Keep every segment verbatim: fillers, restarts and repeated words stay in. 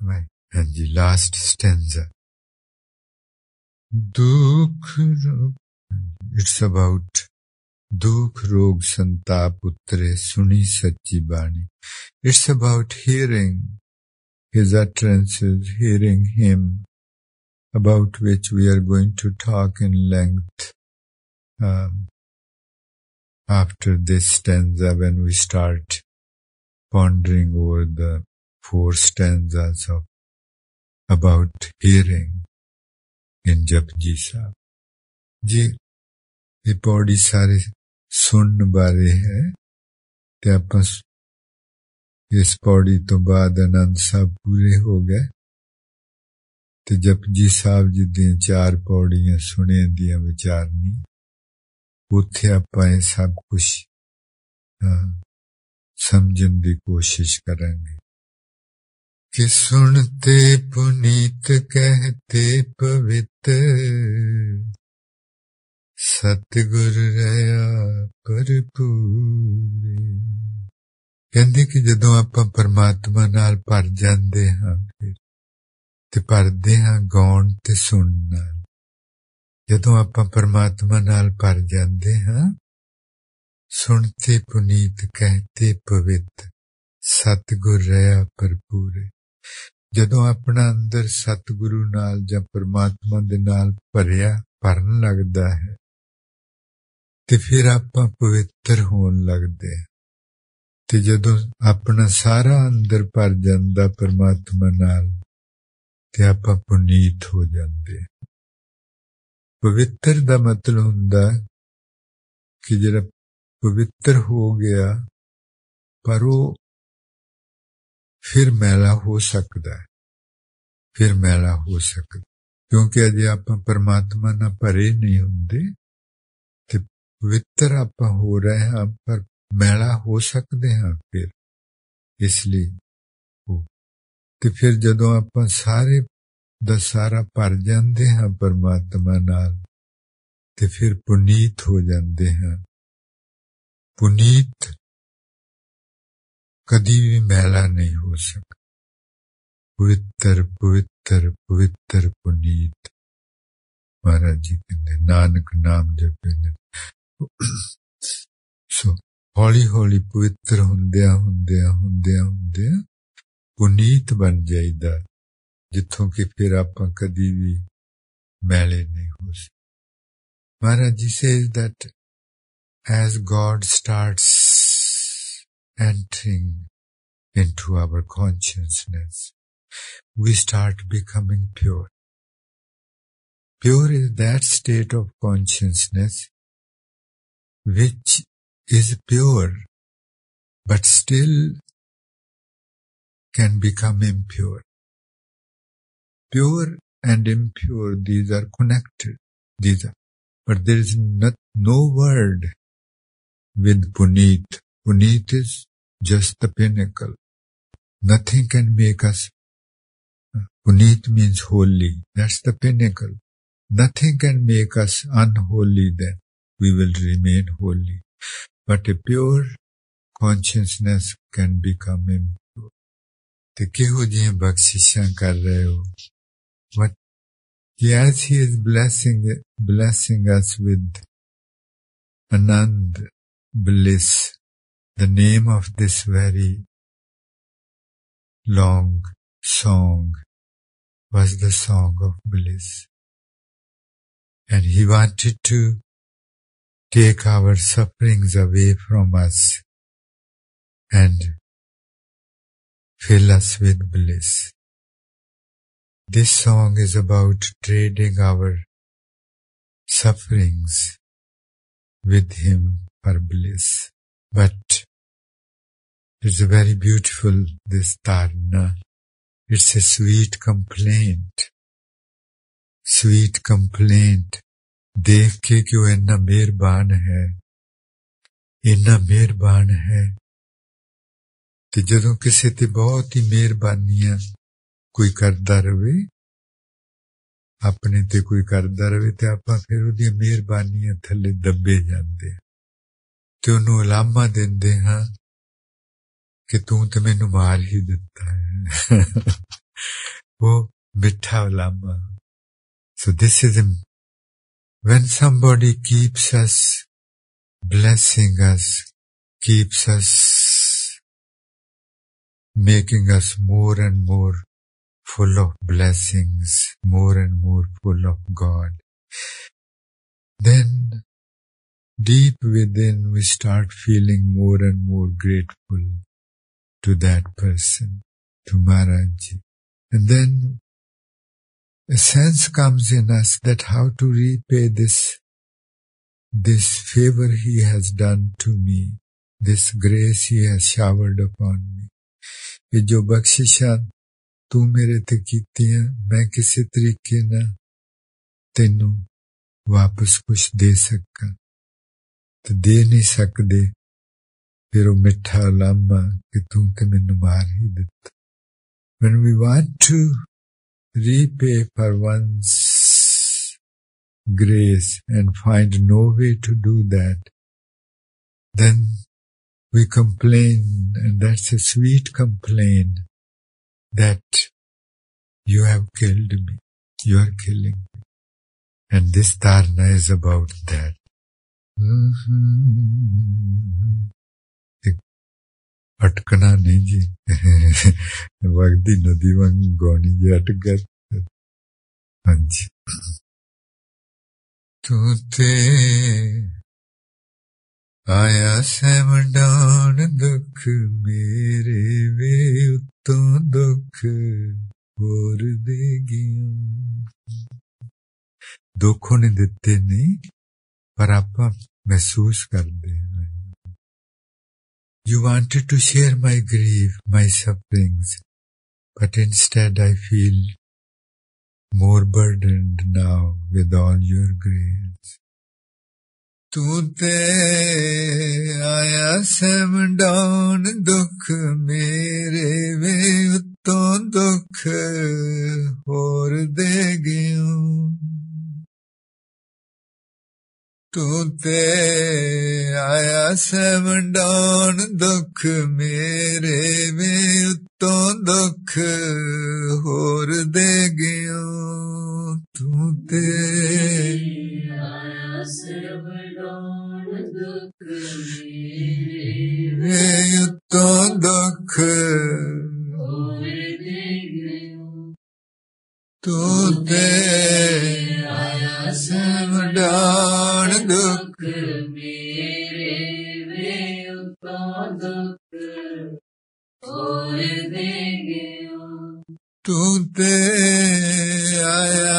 Right. And the last stanza. Dukh rog. It's about Dukh rog santap utre suni sachi bani. It's about hearing his utterances, hearing him, about which we are going to talk in length um, after this stanza when we start pondering over the four stanzas of about hearing in Japji Sahib. जी ये पौड़ी सारे सुनन बारे है ते आपां इस पौड़ी तो बाद आनंद साहब पूरे हो गए ते जपजी साहब जी दी चार पौड़ियां सुने दियां विचारनी उत्थे आपां ये सब कुछ समझन दी कोशिश करेंगे कि सुनते पुनीत कहते पवित्र सतगुर रहा भरपूरे कहंदे कि जदों आपां परमात्मा नाल भर जांदे हां फिर ते भरदे हां गौण ते सुनन नाल जदों आपां परमात्मा नाल भर जांदे हां सुनते पुनीत कहते पवित्र सतगुर रहा भरपूरे जदों अपना अंदर सतगुरु नाल जां परमात्मा दे नाल भरिया भरन लगदा है ते फिर आपां पवित्र होण लगदे ते जदों अपना सारा अंदर भर जांदा परमात्मा नाल ते आपां पुनीत हो जांदे पवित्र दा मतलब हुंदा कि जिहड़ा पवित्र हो गया पर वो फिर मैला हो सकता है फिर मैला हो सकता क्योंकि अजे आपां परमात्मा नाल भरे नहीं हुंदे ते पवित्र आपां हो रहे हां पर मैला हो सकते हां फिर इसलिए हो ते फिर जदों आपां सारे दा सारा भर जांदे हां परमात्मा नाल ते फिर पुनीत हो जांदे हां पुनीत कदी भी मैला नहीं हो सकता पवित्र पवित्र पवित्र पुनीत महाराज जी कहते नानक नाम जपे ने सो हौली हौली पवित्र हुंदिया हुंदिया हुंदिया हुंदिया पुनीत बन जाइदा जिथों कि फिर आपां कदी भी मैले नहीं हो सकते महाराज जी says that as God starts entering into our consciousness, we start becoming pure. Pure is that state of consciousness which is pure, but still can become impure. Pure and impure, these are connected. These are, but there is not, no word with Puneet. Puneet is just the pinnacle. Nothing can make us. Puneet means holy. That's the pinnacle. Nothing can make us unholy then. We will remain holy. But a pure consciousness can become impure. ते किहो जिहियां बख्शिशां कर रहे हो But as he is blessing blessing us with Anand bliss, the name of this very long song was the song of bliss. And he wanted to take our sufferings away from us and fill us with bliss. This song is about trading our sufferings with him for bliss. But it's a very beautiful, this tarna. It's a sweet complaint. Sweet complaint. देख के कि वो इन्ना मेहरबान है, इन्ना मेहरबान है, ते जदों किसे ते बहुत ही मेहरबानियां कोई करदा रवे, अपने ते कोई करदा रवे ते आपां फिर उहदी मेहरबानियां थल्ले दबे जांदे ते उहनूं अलामा दिंदे हां कि तूं ते मैनूं मार ही दित्ता है वो मिठा Lama. So this is the, when somebody keeps us, blessing us, keeps us, making us more and more full of blessings, more and more full of God, then deep within we start feeling more and more grateful to that person, to Maharaj. And then a sense comes in us that how to repay this, this favor he has done to me, this grace he has showered upon me. ये जो बख्शिशां तू मेरे ते कीतियां, मैं किसी तरीके ना तेनू वापस कुछ दे सका, तो दे नहीं सकदे, फिर वो मिठा लामा कि तू ते मैनू मार ही दिता. When we want to repay for one's grace and find no way to do that, then we complain, and that's a sweet complaint, that you have killed me, you are killing me. And this dharna is about that. अटकना नहीं जी. वगदी नदी वांग गौनी जी अटक गए. हाँ जी. तू ते आया सैमडान दुख मेरे वे उत्तों दुख होर दे गया. दुख ने दिते नहीं, पर आपां महसूस करदे हैं. You wanted to share my grief, my sufferings, but instead I feel more burdened now with all your grace. तू ते आया सैमडान दुख मेरे वे उत्तों दुख होर दे गया. तू ते आया सैमडान दुख मेरे वे उत्तों दुख होर दे गया. तू ते आया सैमडान दुख मेरे वे उत्तों दुख होर दे गया. तू ते आया सैमडान दुख मेरे वे उत्तों दुख होर दे गया. तू ते आया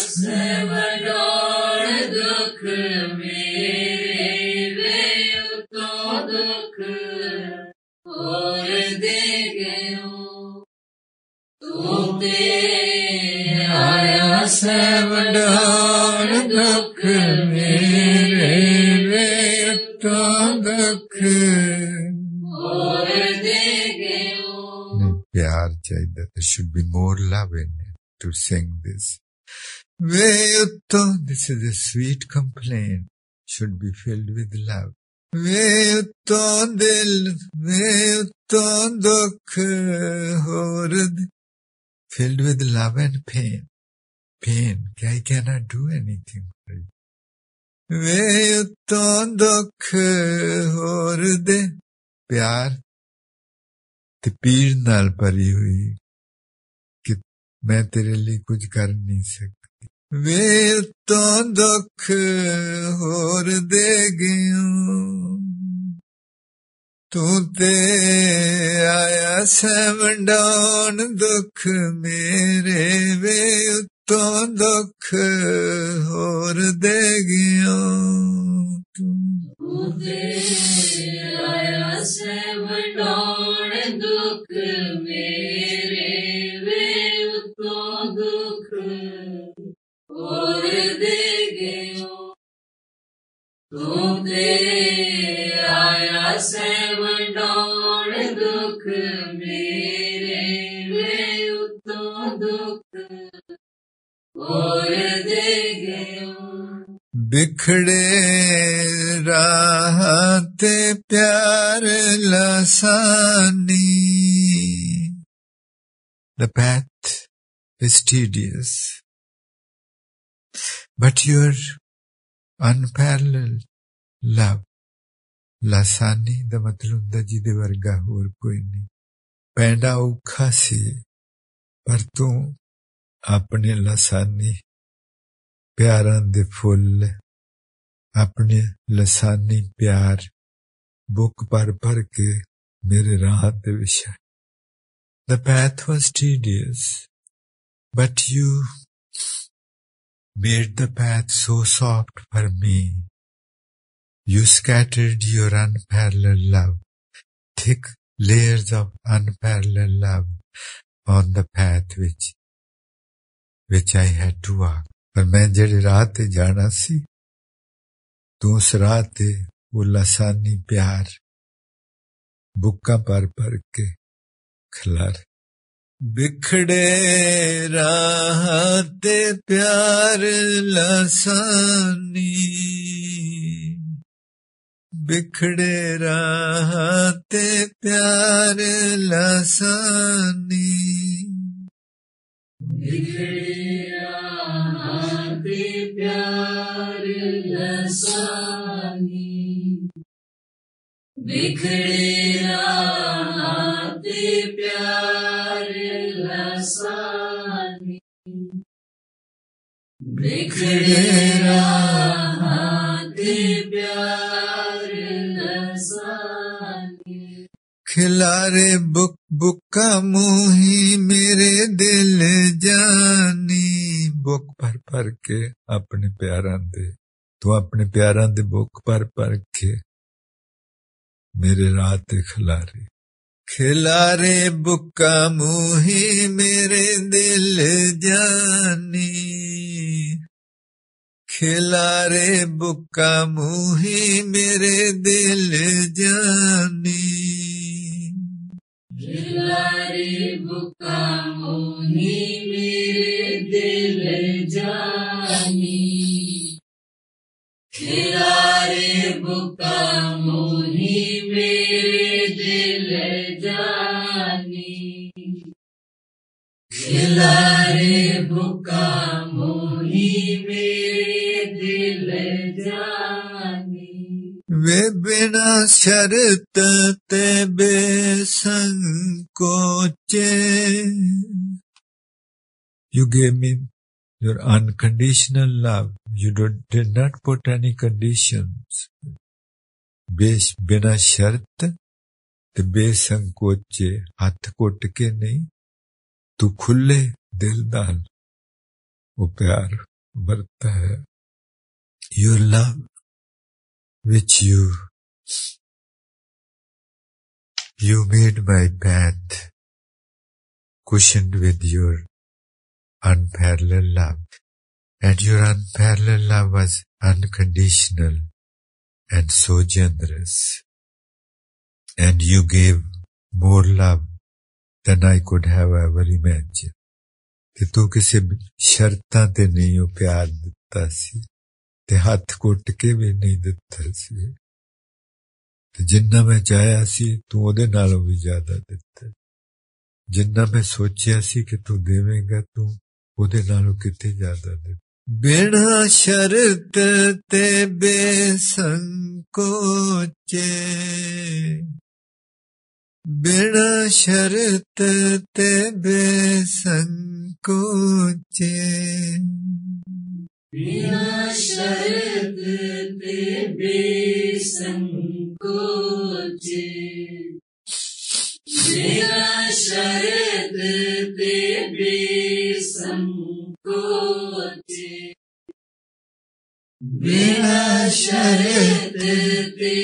सैमडान दुख मेरे वे उत्तों दुख होर दे गया. तू ते आया सैमडान दुख मेरे वे उत्तों दुख होर दे गया. प्यार चाहिए. There should be more love in it to sing this. Way उत्तों, this is a sweet complaint, should be filled with love. वे उत्तों दिल, वे उत्तों दुख होर दे, filled with love and pain. Pain, I cannot do anything for you. वे उत्तों दुख होर दे, प्यार ते पीड़ नाल भरी हुई कि मैं तेरे लिए कुछ कर नहीं सकती. वे उत्तों दुख होर दे गया. तू ते आया सैमडान दुख मेरे वे उत्तों दुख होर दे गया. तू ते आया सैमडान दुख मेरे वे उत्तों दुख होर दे गया. तू ते आया सैमडान दुख मेरे वे उत्तों दुख होर दे गया. बिखड़े राह ते प्यार लासानी. The path is tedious. But your unparalleled love, लासानी दा मतलब हुंदा जिहदे वर्गा होर कोई नहीं. पैंडा औखा सी पर तू अपने लासानी प्यारां दे फुल, अपने लासानी प्यार बुक पर भर के मेरे राह दे विछाए. The path was tedious, but you made the path so soft for me. You scattered your unparalleled love, thick layers of unparalleled love on the path which, which I had to walk. पर मैं जेड़ी राह ते जाना सी, तू उस राह ते वो लासानी प्यार बुक्का पर पर के खिलार. बिखड़े राह ते प्यार लासानी, बिखड़े राह ते प्यार लासानी, बिखड़े राह ते प्यार लासानी, बिखड़े राह ते प्यार लासानी, बिखड़े राह ते प्यार लासानी. खिलारे बुक बुक्का मुही मेरे दिल जानी. बुक पर पर के अपने प्यारां दे, तू अपने प्यारां दे बुक पर पर के मेरे राह ते खिलारे. खिलारे बुक्का मुही मेरे दिल जानी. खिलारे बुक्का मुही मेरे दिल जानी. खिलारे बुक्का मुही मेरे दिल जानी. खिलारे बुक्का मुही मेरे दिल जानी. खिलारे बुक्का मुही मेरे दिल जानी. वे बिना शर्त ते बेसंकोचे. You gave me your unconditional love. You did not put any conditions. बेश बिना शर्त ते बेसंकोचे, हाथ कोट के नहीं, तू खुले दिल नाल वो प्यार बरता है. Your love which you you made my path cushioned with your unparalleled love, and your unparalleled love was unconditional and so generous, and you gave more love than I could have ever imagined. कि तू किसी शर्तां ते नहीं हो प्यार दिता सी, ते हाथ कोट के भी नहीं दिता सी. ते जिन्ना मैं चाहया सी तू ओदे नालों भी ज्यादा दिता. जिन्ना मैं सोचिया सी कि तू देवेगा, तू ओदे नालों किते ज्यादा दिता. बिना शर्त ते बेसंकोचे, बिना शर्त ते बेसंकोचे. बिना शर्त ते बेसंकोचे. बिना शर्त ते बेसंकोचे. बिना शर्त ते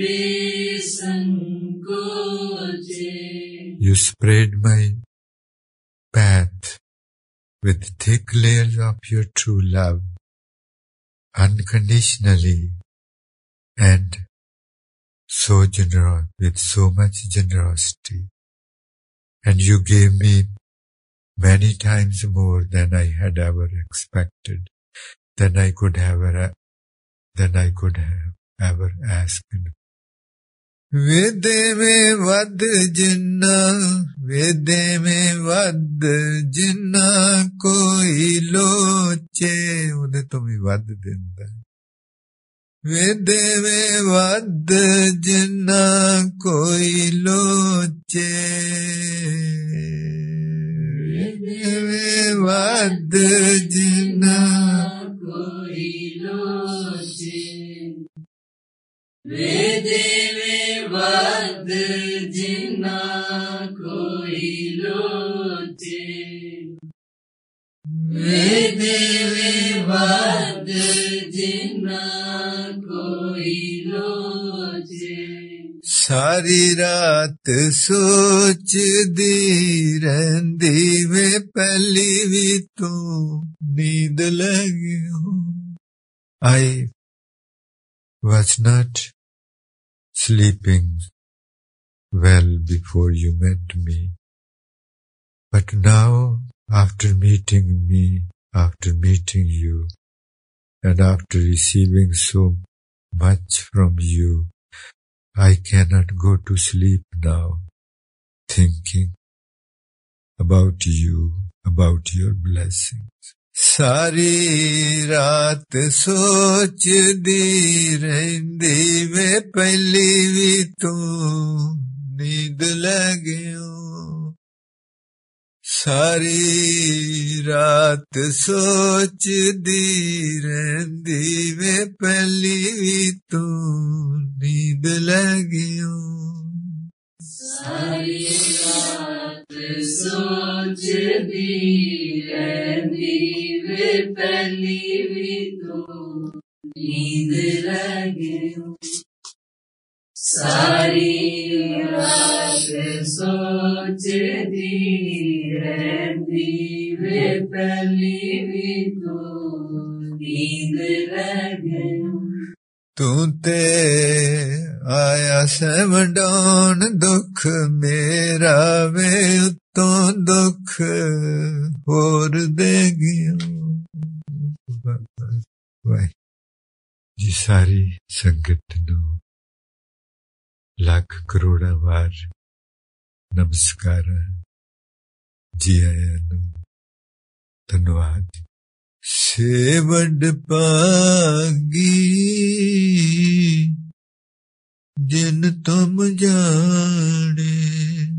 बेसंकोचे. You spread my path with thick layers of your true love, unconditionally, and so generous, with so much generosity. And you gave me many times more than I had ever expected, than I could have, than I could have ever asked. वेदे में वध जिन्ना वेदे में वध जिन्ना कोई लोचे ਉਹਦੇ ਤੋਂ ਵੀ ਵੱਧ ਦਿੰਦਾ वेदे में वध जिन्ना कोई लोचे वेदे में वध जिन्ना कोई लोचे वेदे में वध जिन्ना कोई लोचे वेदे में वध जिन्ना कोई लोचे सारी रात सोचदी रहंदी वे पहली भी तू नींद लगी हो I was not sleeping well before you met me, but now after meeting me, after meeting you, and after receiving so much from you, I cannot go to sleep now, thinking about you, about your blessings. सारी रात सोचदी रहंदी वे पहली भी तू नींद लगियो सारी रात सोचदी रहंदी वे पहली भी तू नींद लगियो सारी रात सोचदी रहंदी वे पहली भी तू नींद लगियो सारी रात सोचदी रहंदी वे पहली भी तू नींद लगियो तू ते आया से वंडाउन दुख मेरा वे उतों दुख होर दे गयो वाह जी सारी संगत नू ਲੱਖ ਕਰੋੜਾਂ ਵਾਰ ਨਮਸਕਾਰ ਜੀ ਆਇਆਂ ਨੂੰ ਧੰਨਵਾਦ ਸੇਵਡ ਪਾਗੀ ਜਿਨ ਤੁਮ ਜਾਣੇ